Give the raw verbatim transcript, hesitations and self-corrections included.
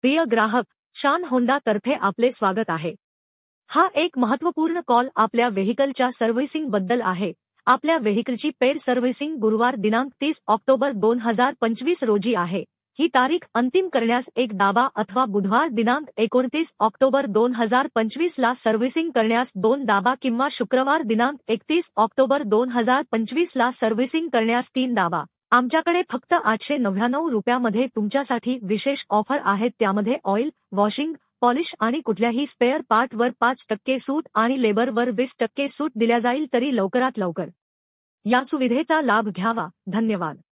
प्रिय ग्राहक, शान होंडा तर्फे आपले स्वागत आहे। हा एक महत्त्वपूर्ण कॉल आपल्या व्हेइकलच्या सर्व्हिसिंग बद्दल आहे। आपल्या व्हेइकलची पेड सर्व्हिसिंग गुरुवार दिनांक तीस ऑक्टोबर दोन हजार पंचवीस रोजी आहे। ही तारीख अंतिम करण्यास एक दाबा अथवा बुधवार दिनांक एकोणतीस ऑक्टोबर दोन हजार पंचवीस ला सर्व्हिसिंग करण्यास दोन दाबा किंवा शुक्रवार दिनांक एकतीस ऑक्टोबर दोन हजार पंचवीस ला सर्व्हिसिंग करण्यास तीन दाबा। आमच्याकडे फक्त आठशे नव्याण्णव रुपयामध्ये तुमच्यासाठी विशेष ऑफर आहेत, त्यामध्ये ऑइल, वॉशिंग, पॉलिश आणि कुठल्याही स्पेअर पार्टवर पाच टक्के सूट आणि लेबरवर वीस टक्के सूट दिल्या जाईल, तरी लवकरात लवकर या सुविधेचा लाभ घ्यावा। धन्यवाद।